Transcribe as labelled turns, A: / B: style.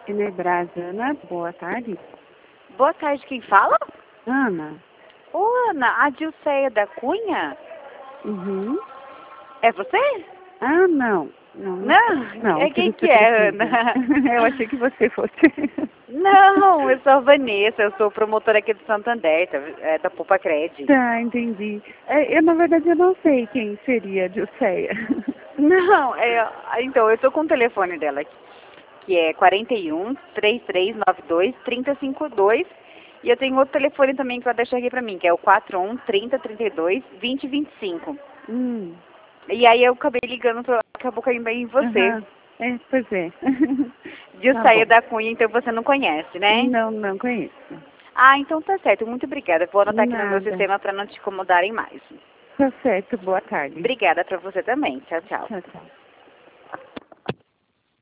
A: Enebras, Ana, boa tarde.
B: Boa tarde, quem fala?
A: Ana.
B: Ô, Ana, a Dilceia da Cunha?
A: Uhum.
B: É você?
A: Ah, não. Não,
B: É
A: que
B: quem
A: você
B: que é,
A: precisa.
B: Ana?
A: Eu achei que você fosse.
B: Não, eu sou a Vanessa, eu sou promotora aqui do Santander, da Poupa Cred.
A: Tá, entendi. Na verdade, eu não sei quem seria a Dilceia.
B: Não, então, eu tô com o telefone dela aqui, que é 41-3392-3052, e eu tenho outro telefone também que ela deixou aqui pra mim, que é o 41-3032-2025. E aí eu acabei ligando, acabou caindo aí em você.
A: Aham. Pois é. Tá
B: Dilceia
A: bom.
B: da Cunha, então você não conhece, né?
A: Não conheço.
B: Ah, então tá certo. Muito obrigada. Vou anotar aqui no meu
A: Nada.
B: sistema para não te incomodarem mais.
A: Tá certo, boa tarde.
B: Obrigada para você também. Tchau, tchau.
A: Tchau, tchau.